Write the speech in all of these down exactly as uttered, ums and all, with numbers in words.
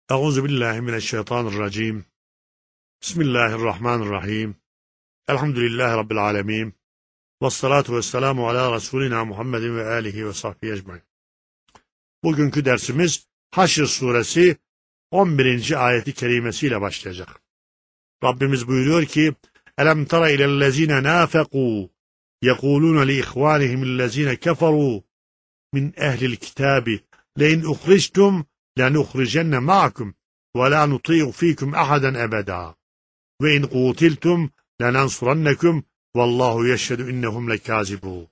Euzu billahi mineşşeytanirracim. Bismillahirrahmanirrahim. Elhamdülillahi rabbil alamin. Ves salatu vesselamu ala Resulina Muhammedin ve alihi ve sahbihi ecmaîn. Bugünkü dersimiz Haşr suresi on birinci ayeti kerimesiyle başlayacak. Rabbimiz buyuruyor ki: Elem tara ilellezine nafaqu yekulun li ihvanihimellezine keferu min ehlil kitabi lein ukhrijtum lenukhrijenne ma'akum ve la nuti'u fikum ahaden ebeda ve in qutiltum lenansurannekum vallahu yeşhedü innehum lekazibun.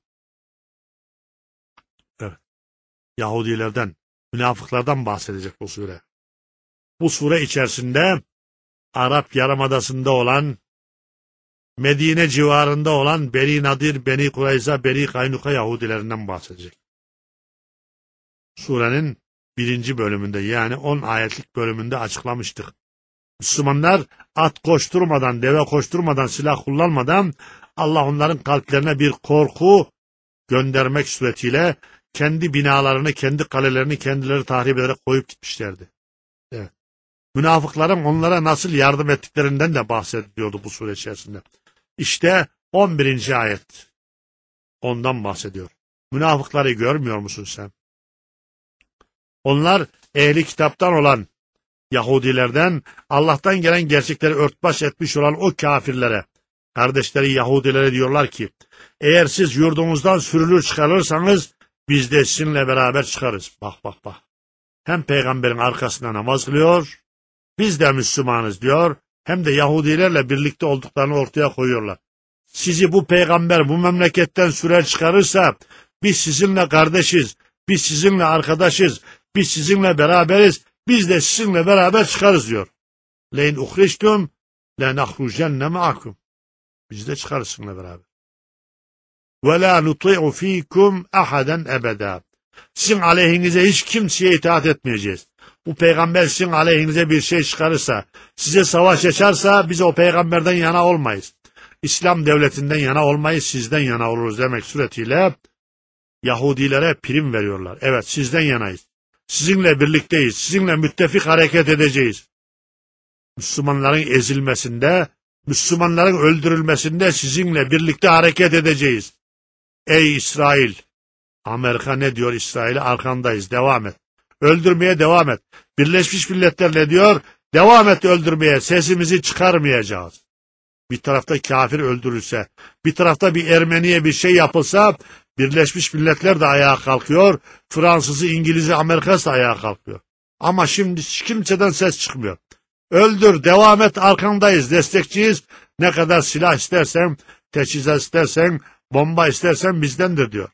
Evet. Yahudilerden, münafıklardan bahsedecek bu sure. Bu sure içerisinde Arap Yarımadası'nda olan, Medine civarında olan Beni Nadir, Beni Kurayza, Beni Kaynuka Yahudilerinden bahsedecek. Surenin birinci bölümünde, yani on ayetlik bölümünde açıklamıştık. Müslümanlar at koşturmadan, deve koşturmadan, silah kullanmadan Allah onların kalplerine bir korku göndermek suretiyle kendi binalarını, kendi kalelerini kendileri tahrip ederek koyup gitmişlerdi. Evet. Münafıkların onlara nasıl yardım ettiklerinden de bahsediliyordu bu sure içerisinde. İşte on birinci ayet ondan bahsediyor. Münafıkları görmüyor musun sen? Onlar ehli kitaptan olan Yahudilerden, Allah'tan gelen gerçekleri örtbaş etmiş olan o kafirlere, kardeşleri Yahudilere diyorlar ki, eğer siz yurdumuzdan sürülür çıkarırsanız biz de sizinle beraber çıkarız. Bak bak bak. Hem peygamberin arkasına namaz kılıyor, biz de Müslümanız diyor, hem de Yahudilerle birlikte olduklarını ortaya koyuyorlar. Sizi bu peygamber bu memleketten sürer çıkarırsa biz sizinle kardeşiz, biz sizinle arkadaşız, biz sizinle beraberiz, biz de sizinle beraber çıkarız diyor. Leyn uhriştum lenahrucenne ma'akum. Biz de çıkarız sizinle beraber. Ve la nuti'u fikum ahaden ebeda. Sizin aleyhinize hiç kimseye itaat etmeyeceğiz. Bu peygamber sizin aleyhinize bir şey çıkarırsa, size savaş açarsa biz o peygamberden yana olmayız. İslam devletinden yana olmayız, sizden yana oluruz demek suretiyle Yahudilere prim veriyorlar. Evet, sizden yanayız. Sizinle birlikteyiz. Sizinle müttefik hareket edeceğiz. Müslümanların ezilmesinde, Müslümanların öldürülmesinde sizinle birlikte hareket edeceğiz. Ey İsrail! Amerika ne diyor İsrail'e? Arkandayız. Devam et. Öldürmeye devam et. Birleşmiş Milletler ne diyor? Devam et öldürmeye. Sesimizi çıkarmayacağız. Bir tarafta kafir öldürülse, bir tarafta bir Ermeniye bir şey yapılsa, Birleşmiş Milletler de ayağa kalkıyor, Fransız'ı, İngiliz'i, Amerika'sı da ayağa kalkıyor. Ama şimdi kimseden ses çıkmıyor. Öldür, devam et, arkandayız, destekçiyiz. Ne kadar silah istersen, teçhizat istersen, bomba istersen bizdendir diyor.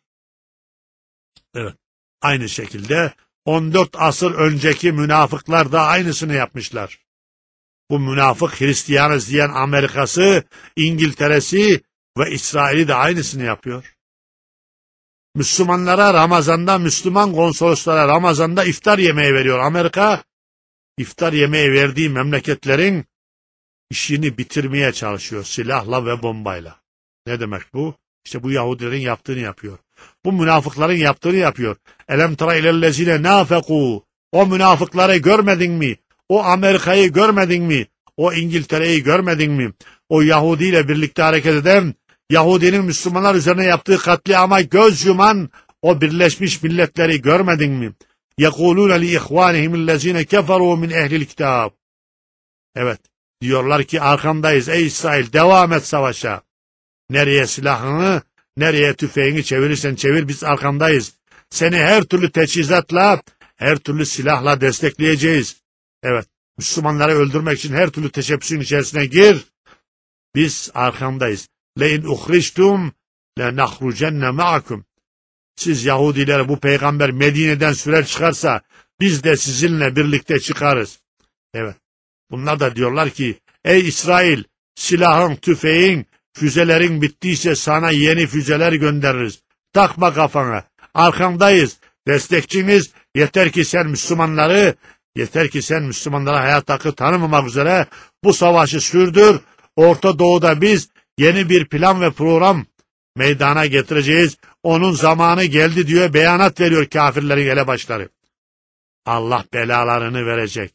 Evet, aynı şekilde on dört asır önceki münafıklar da aynısını yapmışlar. Bu münafık Hristiyanız diyen Amerika'sı, İngiltere'si ve İsrail'i de aynısını yapıyor. Müslümanlara Ramazan'da, Müslüman konsoloslara Ramazan'da iftar yemeği veriyor. Amerika, iftar yemeği verdiği memleketlerin işini bitirmeye çalışıyor silahla ve bombayla. Ne demek bu? İşte bu Yahudilerin yaptığını yapıyor. Bu münafıkların yaptığını yapıyor. Elem tara ilellezine nafeku. O münafıkları görmedin mi? O Amerika'yı görmedin mi? O İngiltere'yi görmedin mi? O Yahudi ile birlikte hareket eden, Yahudinin Müslümanlar üzerine yaptığı katliama göz yuman o Birleşmiş Milletleri görmedin mi? يَقُولُونَ لِإِخْوَانِهِمِ الَّذ۪ينَ كَفَرُوا مِنْ اَهْلِ الْكِتَابِ. Evet, diyorlar ki arkandayız ey İsrail, devam et savaşa. Nereye silahını, nereye tüfeğini çevirirsen çevir, biz arkandayız. Seni her türlü teçhizatla, her türlü silahla destekleyeceğiz. Evet, Müslümanları öldürmek için her türlü teşebbüsün içerisine gir. Biz arkandayız. Leyn uhriştum lenahrucenne ma'akum. Siz Yahudiler bu peygamber Medine'den sürer çıkarsa biz de sizinle birlikte çıkarız. Evet. Bunlar da diyorlar ki ey İsrail, silahın, tüfeğin, füzelerin bittiyse sana yeni füzeler göndeririz. Takma kafana. Arkandayız. Destekçiniz, yeter ki sen Müslümanları, yeter ki sen Müslümanlara hayat hakkı tanımamak üzere bu savaşı sürdür. Orta Doğu'da biz yeni bir plan ve program meydana getireceğiz. Onun zamanı geldi diyor, beyanat veriyor kafirlerin elebaşları. Allah belalarını verecek.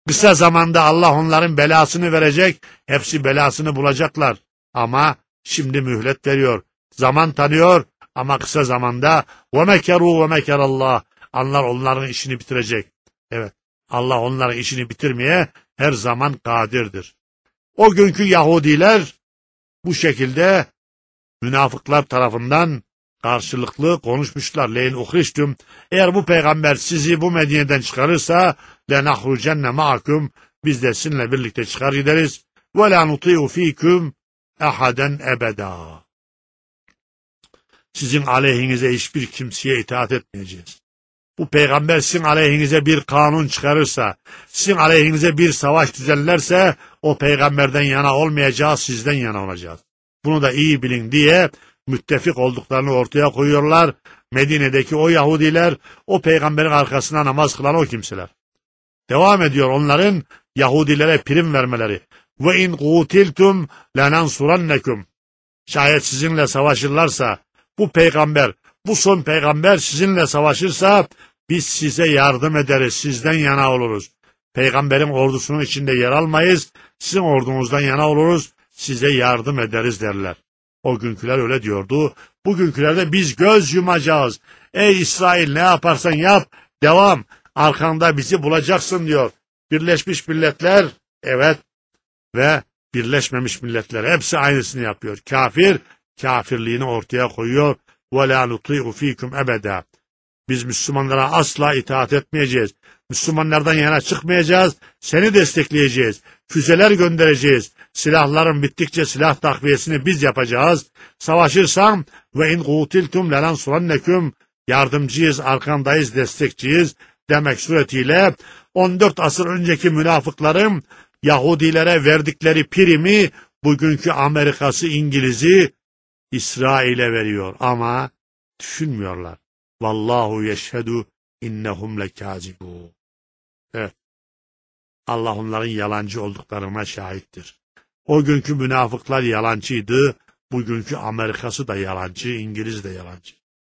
Kısa zamanda Allah onların belasını verecek, hepsi belasını bulacaklar. Ama şimdi mühlet veriyor, zaman tanıyor ama kısa zamanda وَمَكَرُوا وَمَكَرَ اللّٰهِ Allah onların işini bitirecek. Evet, Allah onların işini bitirmeye her zaman kadirdir. O günkü Yahudiler bu şekilde münafıklar tarafından karşılıklı konuşmuşlar. Leyn uhriştüm. Eğer bu peygamber sizi bu Medine'den çıkarırsa lenahrucenne ma'akum. Biz de sizinle birlikte çıkar gideriz. Ve la nuti'u fikum ehaden ebeda. Sizin aleyhinize hiçbir kimseye itaat etmeyeceğiz. Bu peygamber sizin aleyhinize bir kanun çıkarırsa, sizin aleyhinize bir savaş düzenlerse o peygamberden yana olmayacağız, sizden yana olacağız. Bunu da iyi bilin diye müttefik olduklarını ortaya koyuyorlar. Medine'deki o Yahudiler, o peygamberin arkasına namaz kılan o kimseler. Devam ediyor onların Yahudilere prim vermeleri. Ve in qutiltum lenansurannekum. Şayet sizinle savaşırlarsa, bu peygamber, bu son peygamber sizinle savaşırsa biz size yardım ederiz, sizden yana oluruz. Peygamberin ordusunun içinde yer almayız, sizin ordunuzdan yana oluruz, size yardım ederiz derler. O günküler öyle diyordu. Bugünkülerde biz göz yumacağız. Ey İsrail ne yaparsan yap, devam, arkanda bizi bulacaksın diyor. Birleşmiş Milletler, evet, ve Birleşmemiş Milletler hepsi aynısını yapıyor. Kafir, kafirliğini ortaya koyuyor. وَلَا نُطِيعُ ف۪يكُمْ ebeda. Biz Müslümanlara asla itaat etmeyeceğiz. Müslümanlardan yana çıkmayacağız. Seni destekleyeceğiz. Füzeler göndereceğiz. Silahların bittikçe silah takviyesini biz yapacağız. Savaşırsam ve in qutiltum lenansurannekum. Yardımcıyız, arkandayız, destekçiyiz demek suretiyle on dört asır önceki münafıkların Yahudilere verdikleri primi bugünkü Amerika'sı, İngiliz'i İsrail'e veriyor ama düşünmüyorlar. Vallahu yeşhedü innehum lekâzibûn. Evet. Allah onların yalancı olduklarına şahittir. O günkü münafıklar yalancıydı. Bugünkü Amerika'sı da yalancı, İngiliz de yalancı.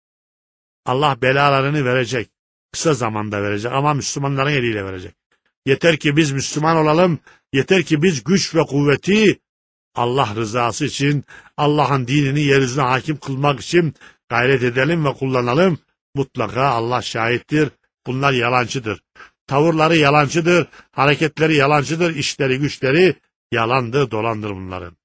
Allah belalarını verecek. Kısa zamanda verecek ama Müslümanların eliyle verecek. Yeter ki biz Müslüman olalım. Yeter ki biz güç ve kuvveti Allah rızası için, Allah'ın dinini yeryüzüne hakim kılmak için gayret edelim ve kullanalım. Mutlaka Allah şahittir. Bunlar yalancıdır. Tavırları yalancıdır, hareketleri yalancıdır, işleri güçleri yalandır, dolandır bunların.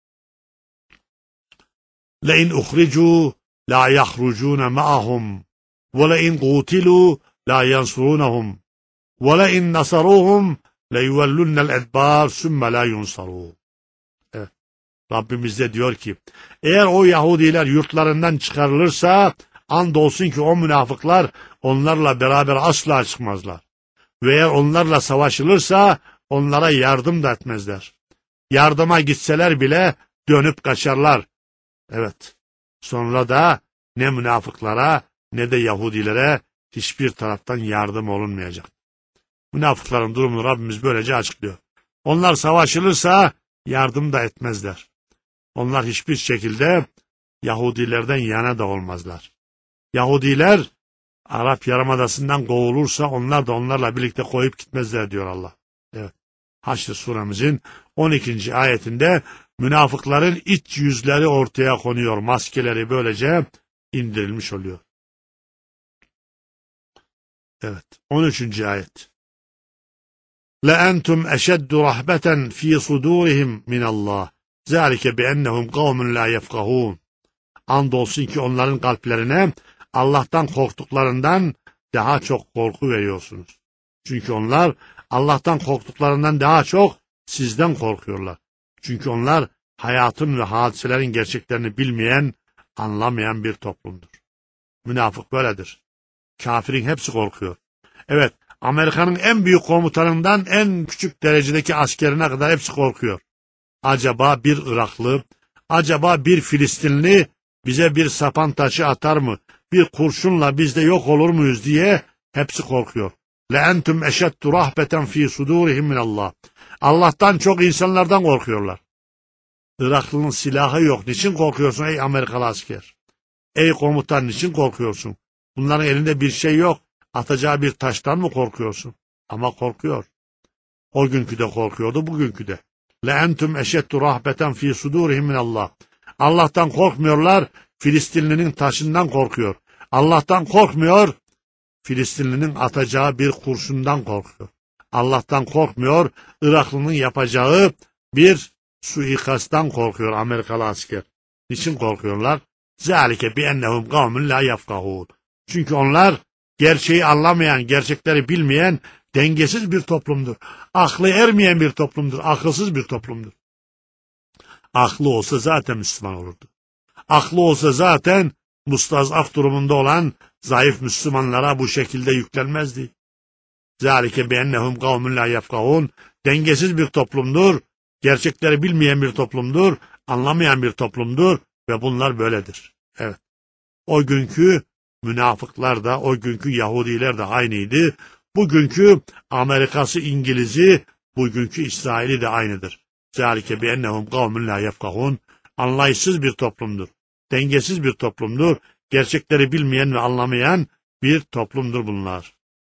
لَاِنْ اُخْرِجُوا لَا يَخْرُجُونَ مَعَهُمْ وَلَاِنْ قُوتِلُوا لَا يَنْصُرُونَهُمْ وَلَاِنْ نَصَرُوهُمْ لَيُوَلُّنَّ الْاَدْبَارِ سُمَّ لَا يُنْصَرُونَ. Evet. Rabbimiz de diyor ki, eğer o Yahudiler yurtlarından çıkarılırsa, andolsun ki o münafıklar onlarla beraber asla çıkmazlar. Ve eğer onlarla savaşılırsa onlara yardım da etmezler. Yardıma gitseler bile dönüp kaçarlar. Evet. Sonra da ne münafıklara ne de Yahudilere hiçbir taraftan yardım olunmayacak. Münafıkların durumunu Rabbimiz böylece açıklıyor. Onlar savaşılırsa yardım da etmezler. Onlar hiçbir şekilde Yahudilerden yana da olmazlar. Yahudiler Arap Yarımadası'ndan kovulursa onlar da onlarla birlikte koyup gitmezler diyor Allah. Evet. Haşr suremizin on ikinci ayetinde münafıkların iç yüzleri ortaya konuyor. Maskeleri böylece indirilmiş oluyor. Evet. on üçüncü ayet. لَاَنْتُمْ اَشَدُّ رَحْبَةً ف۪ي صُدُورِهِمْ مِنَ اللّٰهِ ذَٰلِكَ بِأَنَّهُمْ قَوْمٌ لَا يَفْقَهُونَ. Andolsun ki onların kalplerine Allah'tan korktuklarından daha çok korku veriyorsunuz. Çünkü onlar Allah'tan korktuklarından daha çok sizden korkuyorlar. Çünkü onlar hayatın ve hadiselerin gerçeklerini bilmeyen, anlamayan bir toplumdur. Münafık böyledir. Kafirin hepsi korkuyor. Evet, Amerika'nın en büyük komutanından en küçük derecedeki askerine kadar hepsi korkuyor. Acaba bir Iraklı, acaba bir Filistinli bize bir sapan taşı atar mı? Bir kurşunla biz de yok olur muyuz diye hepsi korkuyor. لَاَنْتُمْ اَشَدُّ رَحْبَةً ف۪ي صُدُورِهِمْ مِنَ اللّٰهِ. Allah'tan çok insanlardan korkuyorlar. Iraklı'nın silahı yok. Niçin korkuyorsun ey Amerikalı asker? Ey komutan niçin korkuyorsun? Bunların elinde bir şey yok. Atacağı bir taştan mı korkuyorsun? Ama korkuyor. O günkü de korkuyordu, bugünkü de. Le entum eşeddu rahbeten fi sudurihim minallah. Allah'tan korkmuyorlar, Filistinlinin taşından korkuyor. Allah'tan korkmuyor, Filistinlinin atacağı bir kurşundan korkuyor. Allah'tan korkmuyor, Iraklı'nın yapacağı bir suikasttan korkuyor Amerikalı asker. Niçin korkuyorlar? Zalike bi ennehum kavmun la yefkahun. Çünkü onlar gerçeği anlamayan, gerçekleri bilmeyen, dengesiz bir toplumdur. Aklı ermeyen bir toplumdur, akılsız bir toplumdur. Aklı olsa zaten Müslüman olurdu. Aklı olsa zaten mustazaf durumunda olan zayıf Müslümanlara bu şekilde yüklenmezdi. Zalike bi ennehum kavmun la yefkahun. Dengesiz bir toplumdur, gerçekleri bilmeyen bir toplumdur, anlamayan bir toplumdur ve bunlar böyledir. Evet. O günkü münafıklar da, o günkü Yahudiler de aynıydı. Bugünkü Amerikası, İngiliz'i, bugünkü İsrail'i de aynıdır. Zalike bi ennehum kavmun la yefkahun. Anlayışsız bir toplumdur. Dengesiz bir toplumdur. Gerçekleri bilmeyen ve anlamayan bir toplumdur bunlar.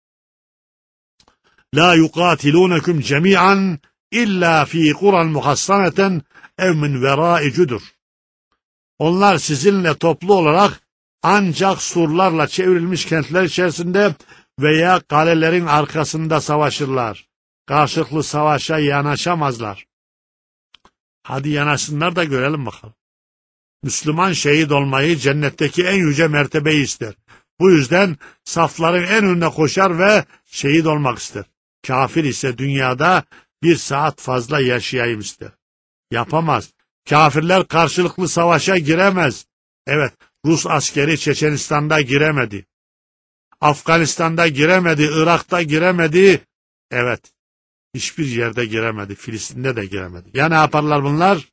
La yuqatilunekum cemi'an illa fi quran muhassaneten ev min vera'i cudur. Onlar sizinle toplu olarak ancak surlarla çevrilmiş kentler içerisinde veya kalelerin arkasında savaşırlar. Karşılıklı savaşa yanaşamazlar. Hadi yanaşsınlar da görelim bakalım. Müslüman şehit olmayı, cennetteki en yüce mertebeyi ister. Bu yüzden safların en önüne koşar ve şehit olmak ister. Kafir ise dünyada bir saat fazla yaşayayım ister. Yapamaz. Kafirler karşılıklı savaşa giremez. Evet, Rus askeri Çeçenistan'da giremedi. Afganistan'da giremedi, Irak'ta giremedi. Evet, hiçbir yerde giremedi, Filistin'de de giremedi. Ya ne yaparlar bunlar?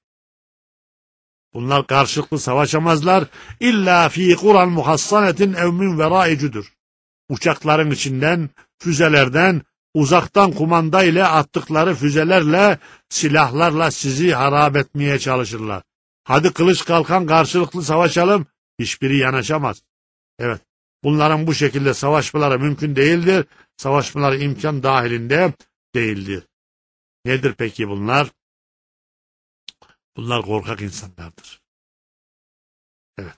Bunlar karşılıklı savaşamazlar. İlla fi Kur'an muhassanetin ev min veraicudur. Uçakların içinden, füzelerden, uzaktan kumanda ile attıkları füzelerle, silahlarla sizi harap etmeye çalışırlar. Hadi kılıç kalkan karşılıklı savaşalım. Hiçbiri yanaşamaz. Evet, bunların bu şekilde savaşmaları mümkün değildir. Savaşmaları imkan dahilinde değildir. Nedir peki bunlar? Bunlar korkak insanlardır. Evet.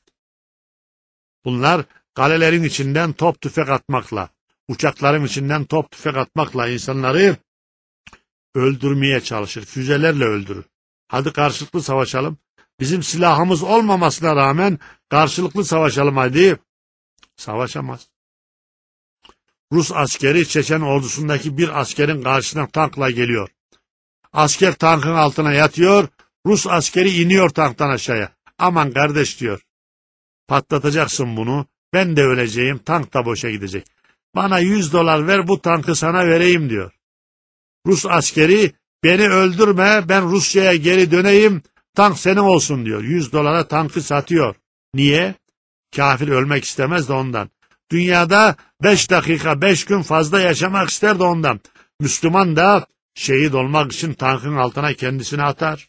Bunlar kalelerin içinden top tüfek atmakla, uçakların içinden top tüfek atmakla insanları öldürmeye çalışır. Füzelerle öldürür. Hadi karşılıklı savaşalım. Bizim silahımız olmamasına rağmen karşılıklı savaşalım hadi. Savaşamaz. Rus askeri Çeçen ordusundaki bir askerin karşısına tankla geliyor. Asker tankın altına yatıyor. Rus askeri iniyor tanktan aşağıya. Aman kardeş diyor. Patlatacaksın bunu. Ben de öleceğim. Tank da boşa gidecek. Bana yüz dolar ver, bu tankı sana vereyim diyor. Rus askeri beni öldürme, ben Rusya'ya geri döneyim, tank senin olsun diyor. Yüz dolara tankı satıyor. Niye? Kafir ölmek istemez de ondan. Dünyada beş dakika, beş gün fazla yaşamak ister de ondan. Müslüman da şehit olmak için tankın altına kendisini atar.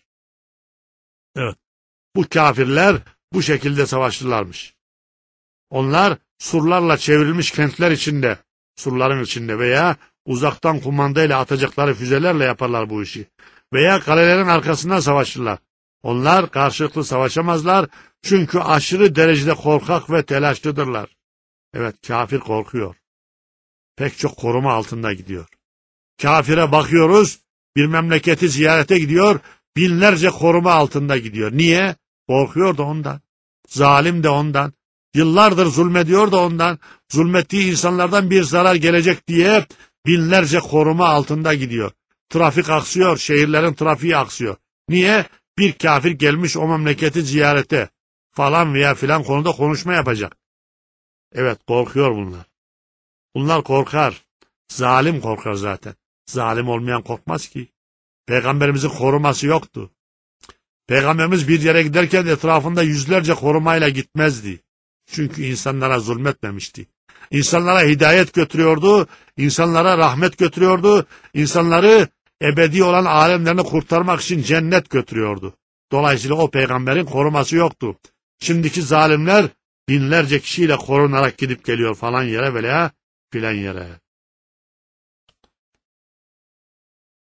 Evet. Bu kafirler bu şekilde savaştılarmış. Onlar surlarla çevrilmiş kentler içinde, surların içinde veya uzaktan kumandayla atacakları füzelerle yaparlar bu işi. Veya kalelerin arkasından savaşırlar. Onlar karşılıklı savaşamazlar çünkü aşırı derecede korkak ve telaşlıdırlar. Evet, kafir korkuyor. Pek çok koruma altında gidiyor. Kafire bakıyoruz, bir memleketi ziyarete gidiyor, binlerce koruma altında gidiyor. Niye? Korkuyor da ondan. Zalim de ondan. Yıllardır zulmediyor da ondan. Zulmettiği insanlardan bir zarar gelecek diye binlerce koruma altında gidiyor. Trafik aksıyor, şehirlerin trafiği aksıyor. Niye? Bir kafir gelmiş o memleketi ziyarete falan veya filan konuda konuşma yapacak. Evet, korkuyor bunlar. Bunlar korkar. Zalim korkar zaten. Zalim olmayan korkmaz ki. Peygamberimizin koruması yoktu. Peygamberimiz bir yere giderken etrafında yüzlerce korumayla gitmezdi. Çünkü insanlara zulmetmemişti. İnsanlara hidayet götürüyordu, insanlara rahmet götürüyordu, insanları ebedi olan alemlerini kurtarmak için cennet götürüyordu. Dolayısıyla o peygamberin koruması yoktu. Şimdiki zalimler binlerce kişiyle korunarak gidip geliyor falan yere veya filan yere.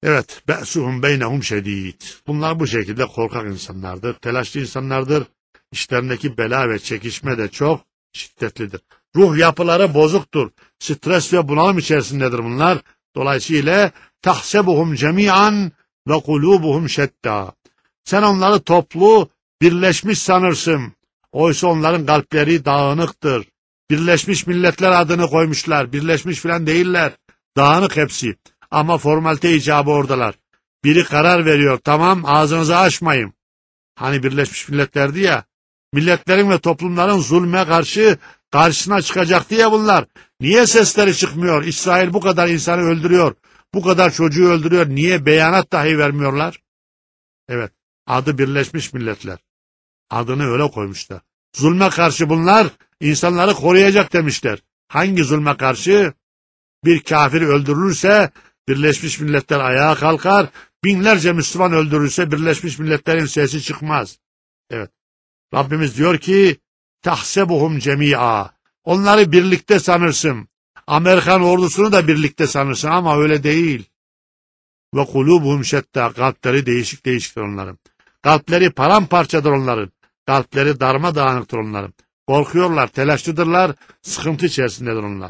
Evet, be'suhum beynehum şedid. Bunlar bu şekilde korkak insanlardır, telaşlı insanlardır. İşlerindeki bela ve çekişme de çok şiddetlidir. Ruh yapıları bozuktur. Stres ve bunalım içerisindedir bunlar. Dolayısıyla tahsebuhum cemian ve kulubuhum şetta. Sen onları toplu, birleşmiş sanırsın. Oysa onların kalpleri dağınıktır. Birleşmiş Milletler adını koymuşlar. Birleşmiş filan değiller. Dağınık hepsi. Ama formalite icabı oradalar. Biri karar veriyor. Tamam, ağzınızı açmayın. Hani Birleşmiş Milletler'di ya. Milletlerin ve toplumların zulme karşı karşısına çıkacaktı ya bunlar. Niye sesleri çıkmıyor? İsrail bu kadar insanı öldürüyor. Bu kadar çocuğu öldürüyor. Niye beyanat dahi vermiyorlar? Evet. Adı Birleşmiş Milletler. Adını öyle koymuşlar. Zulme karşı bunlar insanları koruyacak demişler. Hangi zulme karşı? Bir kafir öldürülürse Birleşmiş Milletler ayağa kalkar. Binlerce Müslüman öldürülse Birleşmiş Milletler'in sesi çıkmaz. Evet. Rabbimiz diyor ki tahsebuhum cemi'a. Onları birlikte sanırsın. Amerikan ordusunu da birlikte sanırsın ama öyle değil. Ve kulubuhum şetta. Kalpleri değişik değişiktir onların. Kalpleri paramparçadır onların. Kalpleri darmadağınıktır onların. Korkuyorlar, telaşlıdırlar, sıkıntı içerisindedir onlar.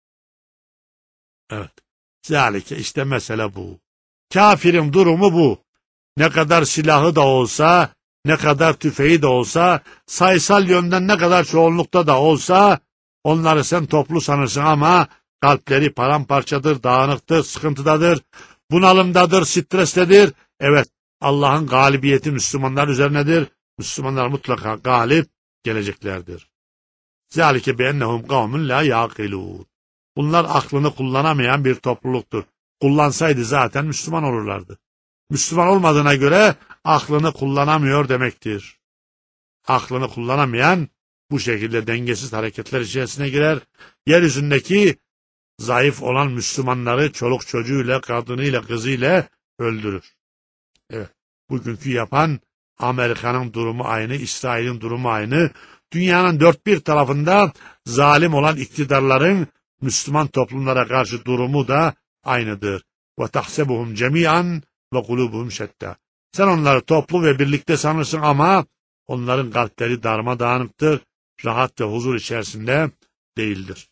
Evet. Zalike işte mesele bu. Kafirin durumu bu. Ne kadar silahı da olsa, ne kadar tüfeği de olsa, sayısal yönden ne kadar çoğunlukta da olsa, onları sen toplu sanırsın ama kalpleri paramparçadır, dağınıktır, sıkıntıdadır, bunalımdadır, strestedir. Evet, Allah'ın galibiyeti Müslümanlar üzerinedir. Müslümanlar mutlaka galip geleceklerdir. Zalike beennehum kavmun la yaqilun. Bunlar aklını kullanamayan bir topluluktur. Kullansaydı zaten Müslüman olurlardı. Müslüman olmadığına göre aklını kullanamıyor demektir. Aklını kullanamayan bu şekilde dengesiz hareketler içerisine girer. Yeryüzündeki zayıf olan Müslümanları çoluk çocuğuyla, kadınıyla, kızıyla öldürür. Evet, bugünkü yapan Amerika'nın durumu aynı, İsrail'in durumu aynı. Dünyanın dört bir tarafında zalim olan iktidarların Müslüman toplumlara karşı durumu da aynıdır. Ve tahsebuhum cemian ve kulubuhum şetta. Sen onları toplu ve birlikte sanırsın ama onların kalpleri darmadağınıktır, rahat ve huzur içerisinde değildir.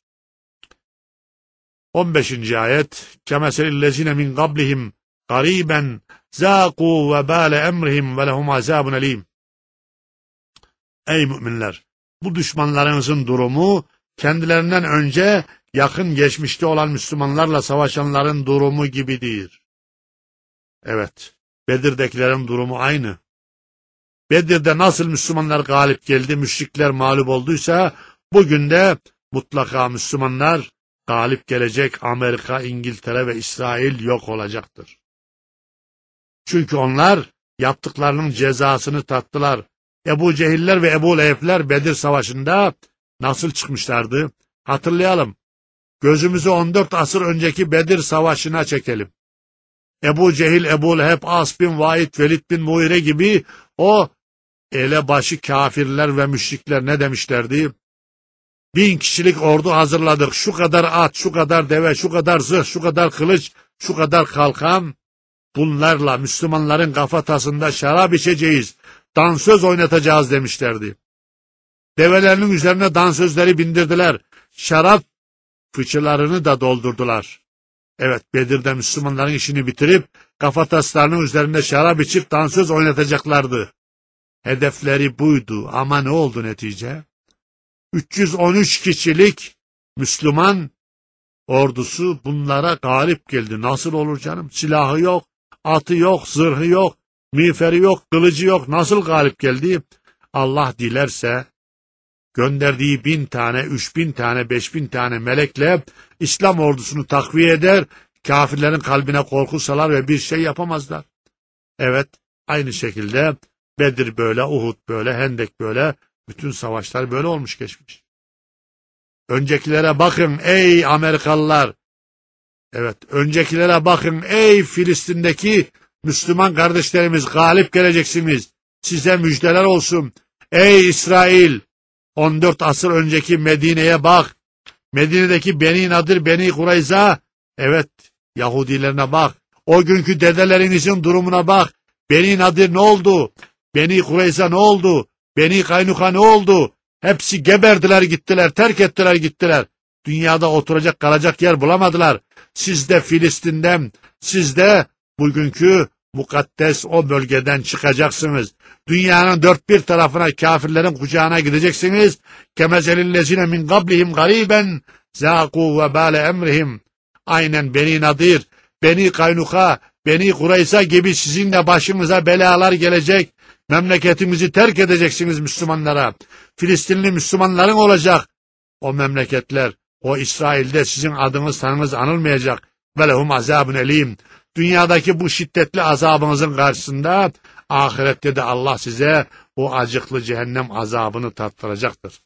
on beşinci ayet. Kemeselillezine min qablihim qariben zaqu ve bale emrihim ve lehum azabun elim. Ey müminler! Bu düşmanlarınızın durumu kendilerinden önce yakın geçmişte olan Müslümanlarla savaşanların durumu gibidir. Evet, Bedir'dekilerin durumu aynı. Bedir'de nasıl Müslümanlar galip geldi, müşrikler mağlup olduysa, bugün de mutlaka Müslümanlar galip gelecek, Amerika, İngiltere ve İsrail yok olacaktır. Çünkü onlar yaptıklarının cezasını tattılar. Ebu Cehiller ve Ebu Leheb'ler Bedir Savaşı'nda nasıl çıkmışlardı? Hatırlayalım. Gözümüzü on dört asır önceki Bedir Savaşı'na çekelim. Ebu Cehil, Ebu Leheb, As bin Vaid, Velid bin Muire gibi o elebaşı kafirler ve müşrikler ne demişlerdi? Bin kişilik ordu hazırladık. Şu kadar at, şu kadar deve, şu kadar zırh, şu kadar kılıç, şu kadar kalkan. Bunlarla Müslümanların kafatasında şarap içeceğiz, dansöz oynatacağız demişlerdi. Develerinin üzerine dansözleri bindirdiler. Şarap fıçılarını da doldurdular. Evet, Bedir'de Müslümanların işini bitirip kafataslarının üzerinde şarap içip dansöz oynatacaklardı. Hedefleri buydu ama ne oldu netice? üç yüz on üç kişilik Müslüman ordusu bunlara galip geldi. Nasıl olur canım? Silahı yok, atı yok, zırhı yok, miğferi yok, kılıcı yok. Nasıl galip geldi? Allah dilerse gönderdiği bin tane, üç bin tane, beş bin tane melekle İslam ordusunu takviye eder, kafirlerin kalbine korku salar ve bir şey yapamazlar. Evet, aynı şekilde Bedir böyle, Uhud böyle, Hendek böyle, bütün savaşlar böyle olmuş geçmiş. Öncekilere bakın ey Amerikalılar. Evet, öncekilere bakın ey Filistin'deki Müslüman kardeşlerimiz, galip geleceksiniz. Size müjdeler olsun. Ey İsrail, on dört asır önceki Medine'ye bak. Medine'deki Beni Nadir, Beni Kurayza, evet Yahudilerine bak. O günkü dedelerinizin durumuna bak. Beni Nadir ne oldu? Beni Kureyza ne oldu? Beni Kaynuka ne oldu? Hepsi geberdiler gittiler, terk ettiler gittiler. Dünyada oturacak kalacak yer bulamadılar. Siz de Filistin'den, siz de bugünkü mukaddes o bölgeden çıkacaksınız. Dünyanın dört bir tarafına kafirlerin kucağına gideceksiniz. Kemezelillezine min qablihim gariben zâkû ve bâle emrihim. Aynen Beni Nadir, Beni Kaynuka, Beni Kureyza gibi sizin de başınıza belalar gelecek. Memleketimizi terk edeceksiniz Müslümanlara. Filistinli Müslümanların olacak. O memleketler, o İsrail'de sizin adınız sanınız anılmayacak. Ve lehum azabun elim. Dünyadaki bu şiddetli azabınızın karşısında ahirette de Allah size o acıklı cehennem azabını tattıracaktır.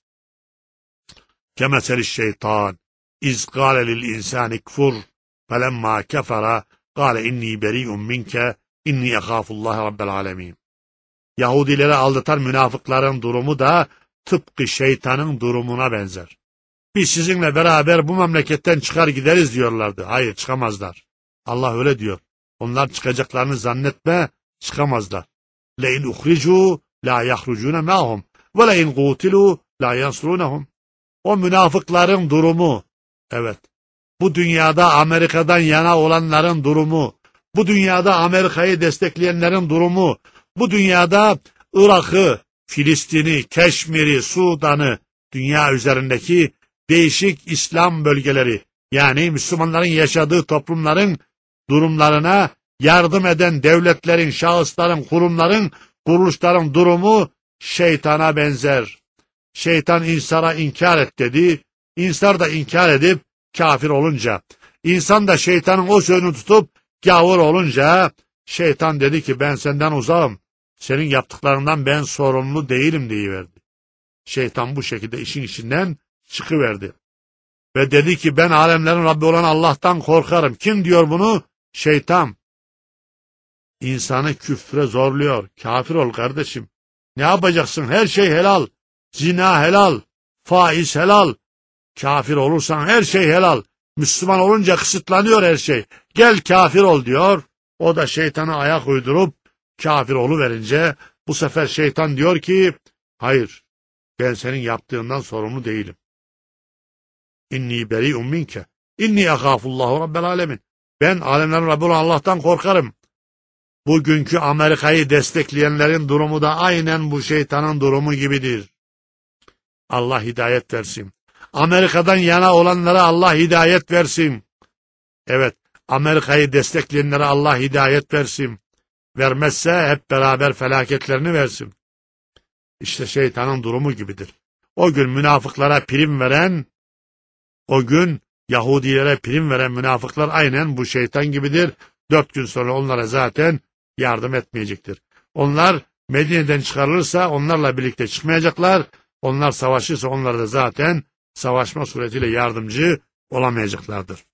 Kemeseli şeytan iz gâle lil insâni kfur felemma kefera gâle inni beri'un minke inni ehâfullâhe rabbel âlemîn. Yahudileri aldatan münafıkların durumu da tıpkı şeytanın durumuna benzer. Biz sizinle beraber bu memleketten çıkar gideriz diyorlardı. Hayır, çıkamazlar. Allah öyle diyor. Onlar çıkacaklarını zannetme, çıkamazlar. لَاِنْ اُخْرِجُوا لَا يَخْرُجُونَ مَعْهُمْ وَلَاِنْ قُوتِلُوا لَا يَنْصُرُونَهُمْ. O münafıkların durumu, evet, bu dünyada Amerika'dan yana olanların durumu, bu dünyada Amerika'yı destekleyenlerin durumu, bu dünyada Irak'ı, Filistin'i, Keşmir'i, Sudan'ı, dünya üzerindeki değişik İslam bölgeleri, yani Müslümanların yaşadığı toplumların durumlarına yardım eden devletlerin, şahısların, kurumların, kuruluşların durumu şeytana benzer. Şeytan insana inkar et dedi, insan da inkar edip kafir olunca, insan da şeytanın o sözünü tutup gavur olunca, şeytan dedi ki ben senden uzağım, senin yaptıklarından ben sorumlu değilim deyiverdi. Şeytan bu şekilde işin içinden çıkıverdi. Ve dedi ki ben alemlerin Rabbi olan Allah'tan korkarım. Kim diyor bunu? Şeytan. İnsanı küfre zorluyor. Kafir ol kardeşim. Ne yapacaksın? Her şey helal. Zina helal. Faiz helal. Kafir olursan her şey helal. Müslüman olunca kısıtlanıyor her şey. Gel kafir ol diyor. O da şeytana ayak uydurup kafir oluverince bu sefer şeytan diyor ki hayır, ben senin yaptığından sorumlu değilim. İnni beri'un minke. İnni ehâfullahu rabbel âlemin. Ben alemlerin Rabbi olan Allah'tan korkarım. Bugünkü Amerika'yı destekleyenlerin durumu da aynen bu şeytanın durumu gibidir. Allah hidayet versin. Amerika'dan yana olanlara Allah hidayet versin. Evet, Amerika'yı destekleyenlere Allah hidayet versin. Vermezse hep beraber felaketlerini versin. İşte şeytanın durumu gibidir. O gün münafıklara prim veren, o gün Yahudilere prim veren münafıklar aynen bu şeytan gibidir. Dört gün sonra onlara zaten yardım etmeyecektir. Onlar Medine'den çıkarılırsa onlarla birlikte çıkmayacaklar. Onlar savaşırsa onlara da zaten savaşma suretiyle yardımcı olamayacaklardır.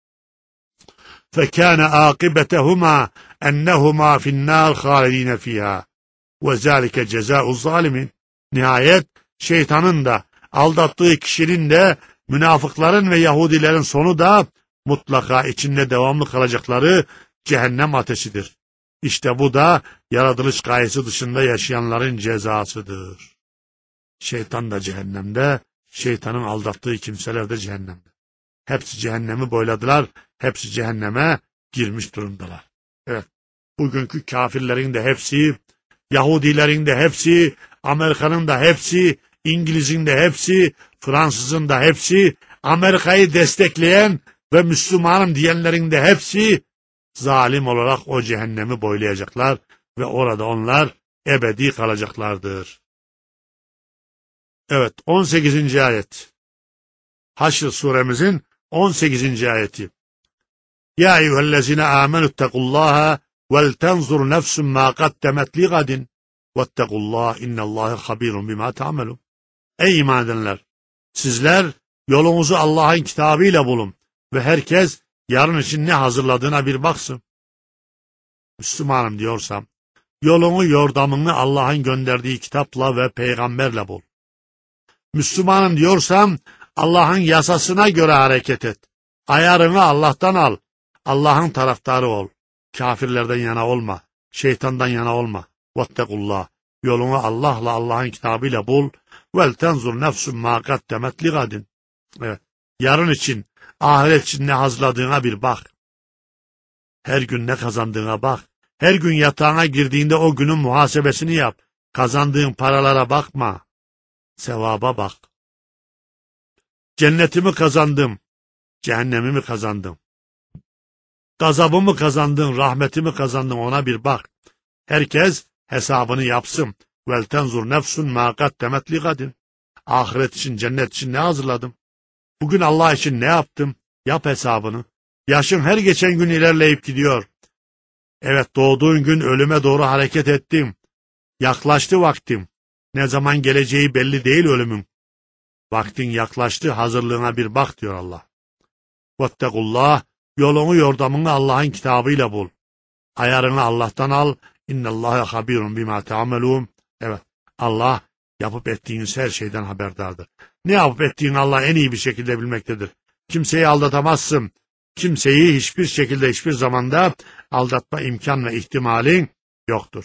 فَكَانَ عَاقِبَتَهُمَا اَنَّهُمَا فِي النَّارِ خَالِد۪ينَ ف۪يهَا وَذَٰلِكَ جَزَاءُ الظَّالِمِينَ. Nihayet şeytanın da aldattığı kişinin de münafıkların ve Yahudilerin sonu da mutlaka içinde devamlı kalacakları cehennem ateşidir. İşte bu da yaratılış gayesi dışında yaşayanların cezasıdır. Şeytan da cehennemde, şeytanın aldattığı kimseler de cehennemde. Hepsi cehennemi boyladılar, hepsi cehenneme girmiş durumdalar. Evet, bugünkü kafirlerin de hepsi, Yahudilerin de hepsi, Amerika'nın da hepsi, İngiliz'in de hepsi, Fransız'ın da hepsi, Amerika'yı destekleyen ve Müslümanım diyenlerin de hepsi zalim olarak o cehennemi boylayacaklar ve orada onlar ebedi kalacaklardır. Evet, on sekizinci ayet. Haşr suremizin on sekizinci ayeti. Ya eyyühellezine amenüttekullaha vel tenzur nefsün ma kaddemet li gadin vettekullah innallâhe habirun bima ta'melun. Ey iman edenler! Sizler yolunuzu Allah'ın kitabıyla bulun ve herkes yarın için ne hazırladığına bir baksın. Müslümanım diyorsam, yolunu yordamını Allah'ın gönderdiği kitapla ve peygamberle bul. Müslümanım diyorsam, Allah'ın yasasına göre hareket et. Ayarını Allah'tan al. Allah'ın taraftarı ol. Kafirlerden yana olma. Şeytandan yana olma. Vettekullah. Yolunu Allah'la, Allah'ın kitabıyla bul. Vel tenzur nefsun ma kaddemet li gadin. Evet. Yarın için, ahiret için ne hazırladığına bir bak. Her gün ne kazandığına bak. Her gün yatağına girdiğinde o günün muhasebesini yap. Kazandığın paralara bakma. Sevaba bak. Cennetimi kazandım. Cehennemi kazandım. Gazabımı kazandın, rahmetimi kazandın, ona bir bak. Herkes hesabını yapsın. Vel tenzur nefsun ma kaddemet li gadin. Ahiret için, cennet için ne hazırladım? Bugün Allah için ne yaptım? Yap hesabını. Yaşın her geçen gün ilerleyip gidiyor. Evet, doğduğun gün ölüme doğru hareket ettim. Yaklaştı vaktim. Ne zaman geleceği belli değil ölümün. Vaktin yaklaştı, hazırlığına bir bak diyor Allah. Vettekullah, yolunu yordamını Allah'ın kitabıyla bul. Ayarını Allah'tan al. İnnallâhe habirun bimâ te'amelûn. Evet, Allah yapıp ettiğiniz her şeyden haberdardır. Ne yapıp ettiğini Allah en iyi bir şekilde bilmektedir. Kimseyi aldatamazsın. Kimseyi hiçbir şekilde, hiçbir zamanda aldatma imkan ve ihtimalin yoktur.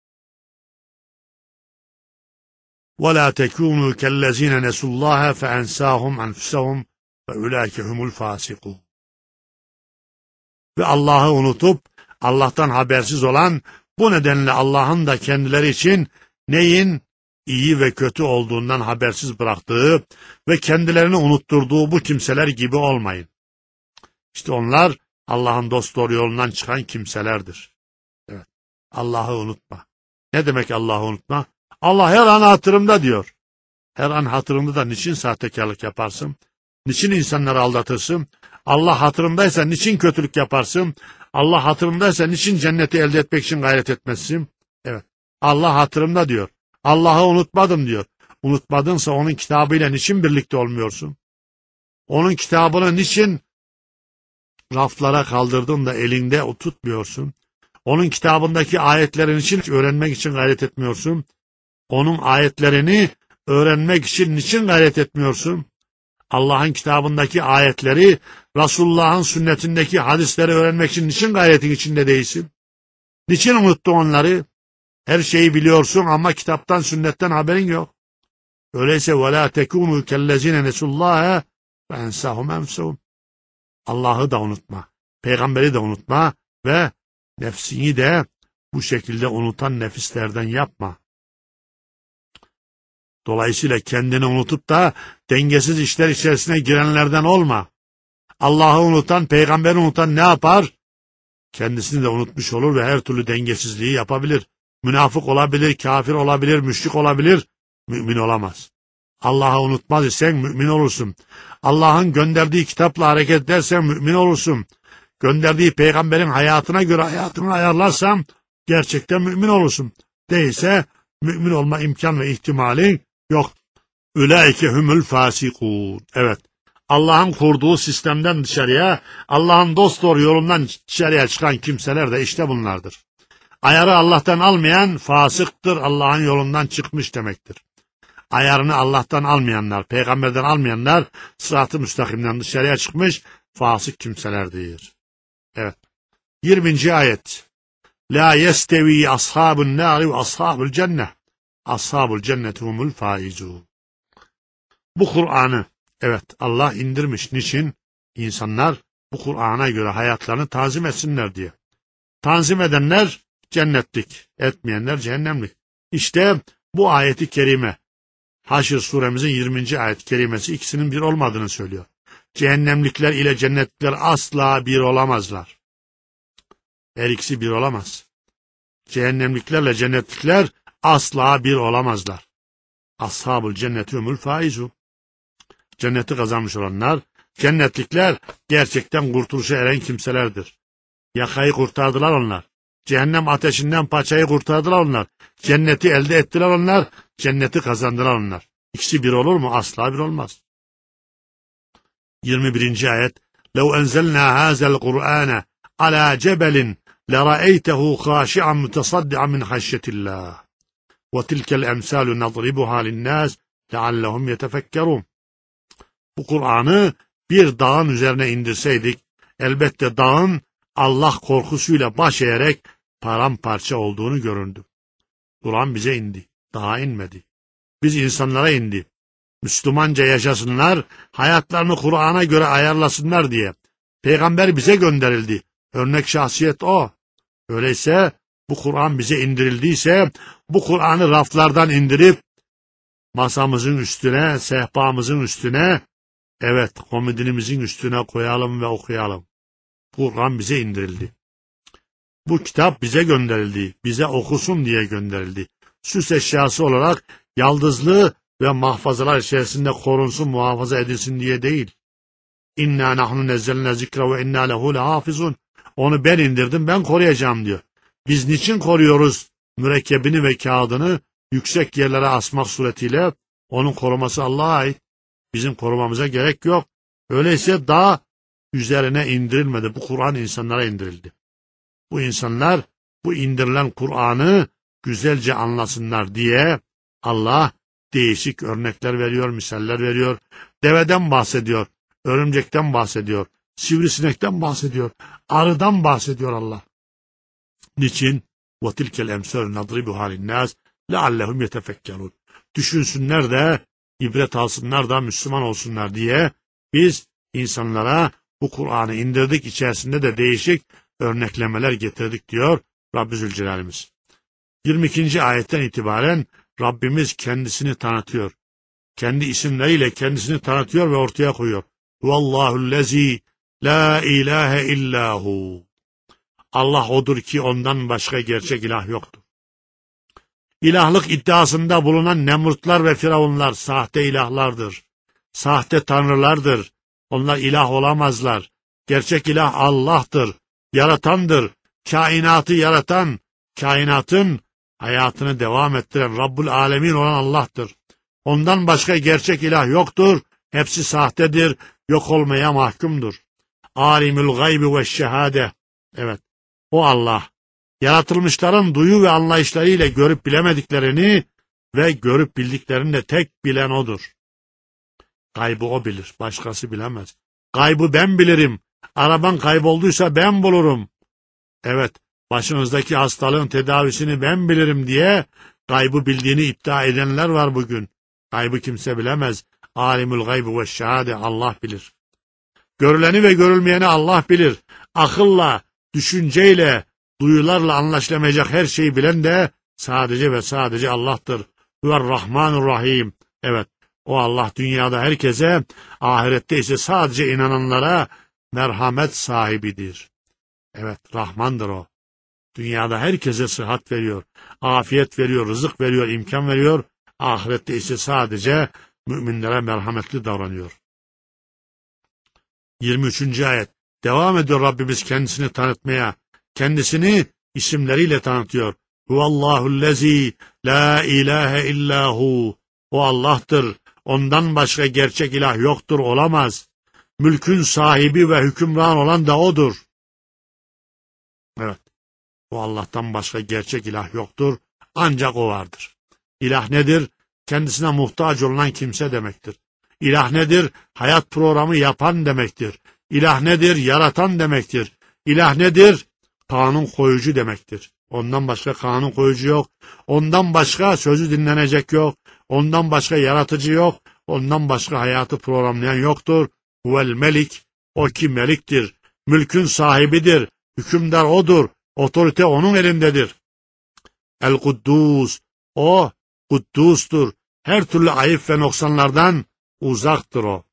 وَلَا تَكُونُوا كَالَّذ۪ينَ نَسُوا اللّٰهَ فَاَنْسَاهُمْ أَنْفُسَهُمْ وَاُولَٰئِكَ هُمُ الْفَاسِقُونَ. Ve Allah'ı unutup Allah'tan habersiz olan, bu nedenle Allah'ın da kendileri için neyin iyi ve kötü olduğundan habersiz bıraktığı ve kendilerini unutturduğu bu kimseler gibi olmayın. İşte onlar Allah'ın dosdoğru yolundan çıkan kimselerdir. Evet. Allah'ı unutma. Ne demek Allah'ı unutma? Allah her an hatırımda diyor. Her an hatırımda da niçin sahtekarlık yaparsın? Niçin insanları aldatırsın? Allah hatırımdaysa niçin kötülük yaparsın? Allah hatırımdaysa niçin cenneti elde etmek için gayret etmezsin? Evet. Allah hatırımda diyor. Allah'ı unutmadım diyor. Unutmadınsa onun kitabıyla niçin birlikte olmuyorsun? Onun kitabını niçin raflara kaldırdın da elinde tutmuyorsun? Onun kitabındaki ayetlerin için öğrenmek için gayret etmiyorsun? Onun ayetlerini öğrenmek için niçin gayret etmiyorsun? Allah'ın kitabındaki ayetleri, Resulullah'ın sünnetindeki hadisleri öğrenmek için niçin gayretin içinde değilsin? Niçin unuttun onları? Her şeyi biliyorsun ama kitaptan, sünnetten haberin yok. Öyleyse وَلَا تَكُونُوا كَالَّذ۪ينَ نَسُوا اللّٰهَ فَاَنْسَاهُمْ اَنْفُسَهُمْ. Allah'ı da unutma, peygamberi de unutma ve nefsini de bu şekilde unutan nefislerden yapma. Dolayısıyla kendini unutup da dengesiz işler içerisine girenlerden olma. Allah'ı unutan, peygamberi unutan ne yapar? Kendisini de unutmuş olur ve her türlü dengesizliği yapabilir. Münafık olabilir, kafir olabilir, müşrik olabilir, mümin olamaz. Allah'ı unutmaz isen mümin olursun. Allah'ın gönderdiği kitapla hareket edersen mümin olursun. Gönderdiği peygamberin hayatına göre hayatını ayarlarsan gerçekten mümin olursun. Değilse mümin olma imkan ve ihtimali yok. Ülaike humul fasikun. Evet. Allah'ın kurduğu sistemden dışarıya, Allah'ın dosdoğru yolundan dışarıya çıkan kimseler de işte bunlardır. Ayarı Allah'tan almayan fasıktır, Allah'ın yolundan çıkmış demektir. Ayarını Allah'tan almayanlar, peygamberden almayanlar sırat-ı müstakimden dışarıya çıkmış fasık kimselerdir. Evet. yirminci ayet. La yestevi ashabun nari ve ashabul cenneh. Ashabul cennet humul faizun. Bu Kur'an'ı evet Allah indirmiş. Niçin? İnsanlar bu Kur'an'a göre hayatlarını tanzim etsinler diye. Tanzim edenler cennetlik, etmeyenler cehennemlik. İşte bu ayeti kerime, Haşr suremizin yirminci ayet kerimesi ikisinin bir olmadığını söylüyor. Cehennemlikler ile cennetlikler asla bir olamazlar. Her ikisi bir olamaz. Cehennemliklerle cennetlikler asla bir olamazlar. Ashabul cenneti humul faizun. Cenneti kazanmış olanlar, cennetlikler gerçekten kurtuluşa eren kimselerdir. Yakayı kurtardılar onlar. Cehennem ateşinden paçayı kurtardılar onlar. Cenneti elde ettiler onlar. Cenneti kazandılar onlar. İkisi bir olur mu? Asla bir olmaz. yirmi birinci ayet. لَوْ أَنْزَلْنَا هَذَا الْقُرْآنَ عَلَى جَبَلٍ لَرَأَيْتَهُ خَاشِعًا مُتَصَدِّعًا مِنْ خَشْيَةِ اللّٰهِ وَتِلْكَ الْاَمْثَالُ نَضْرِبُهَا لِلنَّاسِ لَعَلَّهُمْ يَتَفَكَّرُونَ. Bu Kur'an'ı bir dağın üzerine indirseydik, elbette dağın Allah korkusuyla baş eğerek paramparça olduğunu göründü. Kur'an bize indi, daha inmedi. Biz insanlara indi. Müslümanca yaşasınlar, hayatlarını Kur'an'a göre ayarlasınlar diye. Peygamber bize gönderildi. Örnek şahsiyet o. Öyleyse bu Kur'an bize indirildiyse, bu Kur'an'ı raflardan indirip, masamızın üstüne, sehpamızın üstüne, evet komodinimizin üstüne koyalım ve okuyalım. Kur'an bize indirildi. Bu kitap bize gönderildi, bize okusun diye gönderildi. Süs eşyası olarak yaldızlı ve mahfazalar içerisinde korunsun, muhafaza edilsin diye değil. İnna nahnu nezzelne zikra ve inna lehu lehafizun. Onu ben indirdim, ben koruyacağım diyor. Biz niçin koruyoruz mürekkebini ve kağıdını? Yüksek yerlere asmak suretiyle onun koruması Allah'a ait. Bizim korumamıza gerek yok. Öyleyse daha üzerine indirilmedi. Bu Kur'an insanlara indirildi. Bu insanlar bu indirilen Kur'an'ı güzelce anlasınlar diye Allah değişik örnekler veriyor, misaller veriyor. Deveden bahsediyor, örümcekten bahsediyor, sivrisinekten bahsediyor, arıdan bahsediyor Allah. Niçin? وَتِلْكَ الْاَمْسَرُ نَضْرِبُهَا لِلنَّاسِ لَعَلَّهُمْ يَتَفَكَّرُونَ. Düşünsünler de, ibret alsınlar da Müslüman olsunlar diye biz insanlara bu Kur'an'ı indirdik, içerisinde de değişik örneklemeler getirdik diyor Rabbi Zülcelal'imiz. yirmi ikinci ayetten itibaren Rabbimiz kendisini tanıtıyor. Kendi isimleriyle kendisini tanıtıyor ve ortaya koyuyor. Vallahu'llezî la ilahe illahu. Allah odur ki ondan başka gerçek ilah yoktur. İlahlık iddiasında bulunan Nemrutlar ve Firavunlar sahte ilahlardır. Sahte tanrılardır. Onlar ilah olamazlar. Gerçek ilah Allah'tır. Yaratandır. Kainatı yaratan, kainatın hayatını devam ettiren Rabbul Alemin olan Allah'tır. Ondan başka gerçek ilah yoktur. Hepsi sahtedir. Yok olmaya mahkumdur. Alimul gaybi ve şehade. Evet. O Allah, yaratılmışların duyu ve anlayışlarıyla görüp bilemediklerini ve görüp bildiklerini de tek bilen O'dur. Gaybı O bilir, başkası bilemez. Gaybı ben bilirim. Araban kaybolduysa ben bulurum. Evet, başınızdaki hastalığın tedavisini ben bilirim diye gaybı bildiğini iddia edenler var bugün. Gaybı kimse bilemez. Alimul gaybi ve şehade, Allah bilir. Görüleni ve görülmeyeni Allah bilir. Akılla, düşünceyle, duyularla anlaşılamayacak her şeyi bilen de sadece ve sadece Allah'tır. Huverrahmanurrahim. Evet, o Allah dünyada herkese, ahirette ise sadece inananlara merhamet sahibidir. Evet, Rahmandır o. Dünyada herkese sıhhat veriyor, afiyet veriyor, rızık veriyor, imkan veriyor. Ahirette ise sadece müminlere merhametli davranıyor. yirmi üçüncü ayet. Devam ediyor Rabbimiz kendisini tanıtmaya. Kendisini isimleriyle tanıtıyor. Huvallahu'llezî la ilahe illahu. O Allah'tır. Ondan başka gerçek ilah yoktur, olamaz. Mülkün sahibi ve hükümran olan da O'dur. Evet. O Allah'tan başka gerçek ilah yoktur. Ancak O vardır. İlah nedir? Kendisine muhtaç olunan kimse demektir. İlah nedir? Hayat programı yapan demektir. İlah nedir? Yaratan demektir. İlah nedir? Kanun koyucu demektir. Ondan başka kanun koyucu yok. Ondan başka sözü dinlenecek yok. Ondan başka yaratıcı yok. Ondan başka hayatı programlayan yoktur. Huvel melik. O ki meliktir. Mülkün sahibidir. Hükümdar O'dur. Otorite O'nun elindedir. El Kuddus. O Kuddus'tur. Her türlü ayıp ve noksanlardan uzaktır O.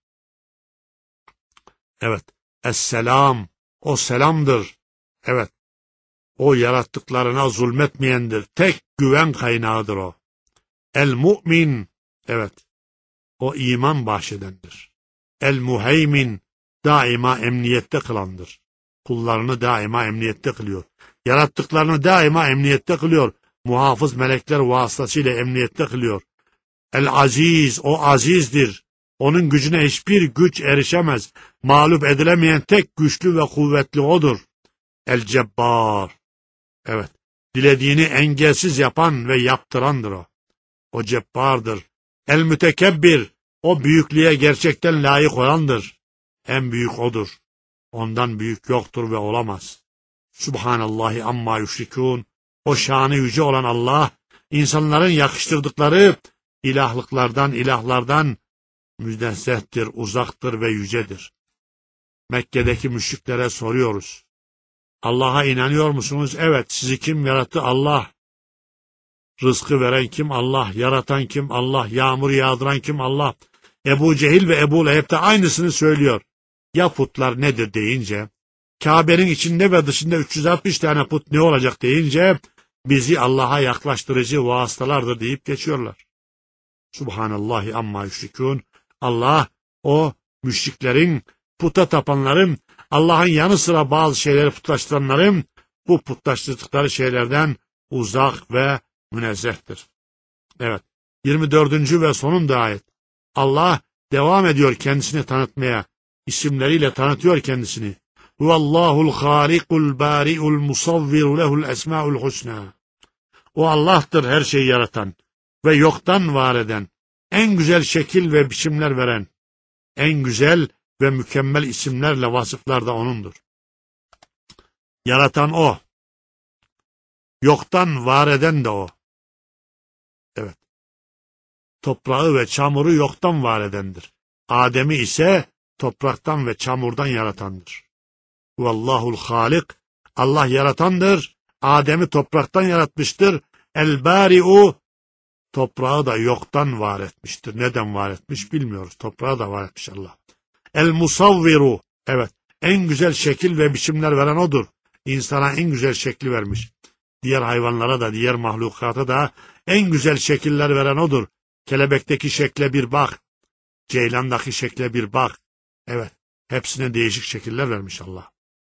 Evet. Es-selam. O selamdır. Evet. O yarattıklarına zulmetmeyendir. Tek güven kaynağıdır O. El-mu'min. Evet. O iman bahşedendir. El-muheymin. Daima emniyette kılandır. Kullarını daima emniyette kılıyor. Yarattıklarını daima emniyette kılıyor. Muhafız melekler vasıtasıyla emniyette kılıyor. El-aziz. O azizdir. Onun gücüne hiçbir güç erişemez. Mağlup edilemeyen tek güçlü ve kuvvetli O'dur. El-cebbar. Evet. Dilediğini engelsiz yapan ve yaptırandır O. O cebbardır. El-mütekebbir. O büyüklüğe gerçekten layık olandır. En büyük O'dur. Ondan büyük yoktur ve olamaz. Subhanallahi amma yüşrikûn. O şanı yüce olan Allah, insanların yakıştırdıkları ilahlıklardan, ilahlardan münezzehtir, uzaktır ve yücedir. Mekke'deki müşriklere soruyoruz. Allah'a inanıyor musunuz? Evet. Sizi kim yarattı? Allah. Rızkı veren kim? Allah. Yaratan kim? Allah. Yağmur yağdıran kim? Allah. Ebu Cehil ve Ebu Leheb de aynısını söylüyor. Ya putlar nedir deyince, Kabe'nin içinde ve dışında üç yüz altmış tane put ne olacak deyince, bizi Allah'a yaklaştırıcı vasıtalardır deyip geçiyorlar. Subhanallahi amma yüşrikûn. Allah, o müşriklerin, puta tapanların, Allah'ın yanı sıra bazı şeyleri putlaştıranların, bu putlaştırdıkları şeylerden uzak ve münezzehtir. Evet, yirmi dördüncü ve sonunda ayet. Allah devam ediyor kendisini tanıtmaya, isimleriyle tanıtıyor kendisini. Huvallahu'l hâlikul bâri'ul musavviru lehul esmâul husnâ. O Allah'tır her şeyi yaratan ve yoktan var eden, en güzel şekil ve biçimler veren, en güzel ve mükemmel isimlerle vasıflar da O'nundur. Yaratan O. Yoktan var eden de O. Evet. Toprağı ve çamuru yoktan var edendir. Adem'i ise topraktan ve çamurdan yaratandır. Vallahu'l hâlik. Allah yaratandır. Adem'i topraktan yaratmıştır. El-bâri'u. Toprağı da yoktan var etmiştir. Neden var etmiş bilmiyoruz. Toprağı da var etmiş Allah. El-musavviru. Evet. En güzel şekil ve biçimler veren O'dur. İnsana en güzel şekli vermiş. Diğer hayvanlara da, diğer mahlukata da en güzel şekiller veren O'dur. Kelebekteki şekle bir bak. Ceylandaki şekle bir bak. Evet. Hepsine değişik şekiller vermiş Allah.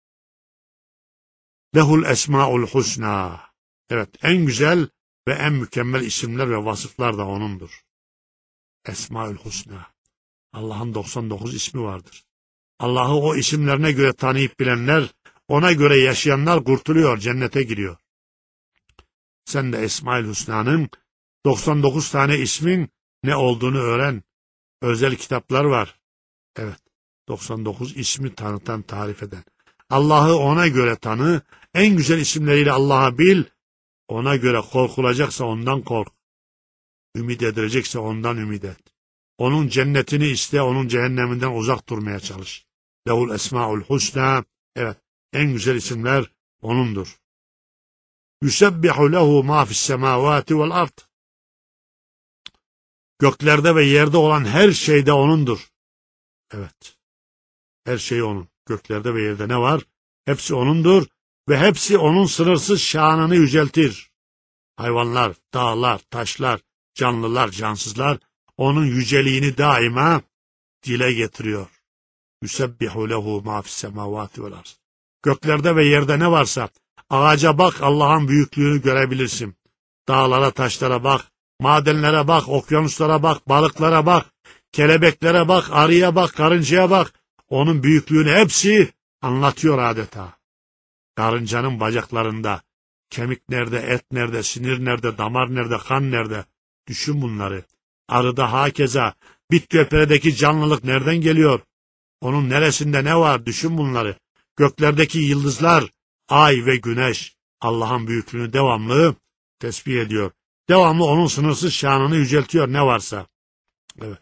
Lehul esma'ul husna. Evet. En güzel ve en mükemmel isimler ve vasıflar da O'nundur. Esma'ül husna. Allah'ın doksan dokuz ismi vardır. Allah'ı o isimlerine göre tanıyıp bilenler, ona göre yaşayanlar kurtuluyor, cennete giriyor. Sen de Esma-ül Hüsna'nın doksan dokuz tane ismin ne olduğunu öğren. Özel kitaplar var. Evet, doksan dokuz ismi tanıtan, tarif eden. Allah'ı ona göre tanı, en güzel isimleriyle Allah'ı bil, ona göre korkulacaksa ondan kork. Ümit edilecekse ondan ümit et. Onun cennetini iste, onun cehenneminden uzak durmaya çalış. Lehul esma'ul husna. Evet, en güzel isimler O'nundur. Yusebbihu lehu ma fis semavati vel ard. Göklerde ve yerde olan her şey de O'nundur. Evet, her şey O'nun. Göklerde ve yerde ne var? Hepsi O'nundur ve hepsi O'nun sınırsız şanını yüceltir. Hayvanlar, dağlar, taşlar, canlılar, cansızlar O'nun yüceliğini daima dile getiriyor. Yusebbihu lehu ma fis semavati vel ard. Göklerde ve yerde ne varsa, ağaca bak, Allah'ın büyüklüğünü görebilirsin. Dağlara, taşlara bak, madenlere bak, okyanuslara bak, balıklara bak, kelebeklere bak, arıya bak, karıncaya bak. Onun büyüklüğünü hepsi anlatıyor adeta. Karıncanın bacaklarında, kemik nerede, et nerede, sinir nerede, damar nerede, kan nerede? Düşün bunları. Arıda hakeza, bit göperedeki canlılık nereden geliyor? Onun neresinde ne var? Düşün bunları. Göklerdeki yıldızlar, ay ve güneş Allah'ın büyüklüğünü devamlı tesbih ediyor. Devamlı onun sınırsız şanını yüceltiyor ne varsa. Evet.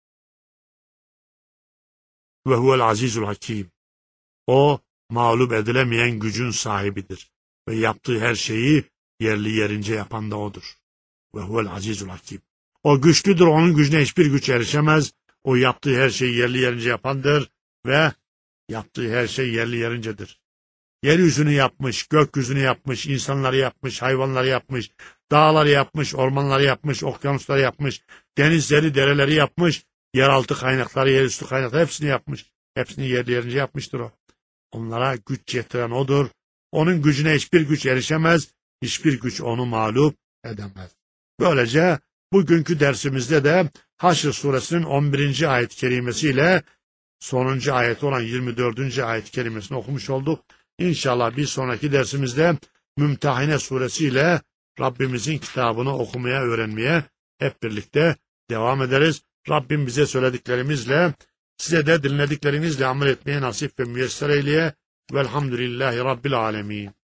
Ve huvel azizul hakim. O mağlup edilemeyen gücün sahibidir. Ve yaptığı her şeyi yerli yerince yapan da O'dur. Ve huvel azizul hakim. O güçlüdür, onun gücüne hiçbir güç erişemez. O yaptığı her şeyi yerli yerince yapandır ve yaptığı her şey yerli yerincedir. Yeryüzünü yapmış, gökyüzünü yapmış, insanları yapmış, hayvanları yapmış, dağları yapmış, ormanları yapmış, okyanusları yapmış, denizleri, dereleri yapmış, yeraltı kaynakları, yerüstü kaynakları hepsini yapmış. Hepsini yerli yerince yapmıştır o. Onlara güç yetiren O'dur. Onun gücüne hiçbir güç erişemez, hiçbir güç onu mağlup edemez. Böylece bugünkü dersimizde de Haşr suresinin on birinci ayet-i kerimesiyle sonuncu ayet olan yirmi dördüncü ayet-i kerimesini okumuş olduk. İnşallah bir sonraki dersimizde Mümtehine suresiyle Rabbimizin kitabını okumaya, öğrenmeye hep birlikte devam ederiz. Rabbim bize söylediklerimizle, size de dinlediklerinizle amel etmeye nasip ve müyesser eyleye. Velhamdülillahi Rabbil alemin.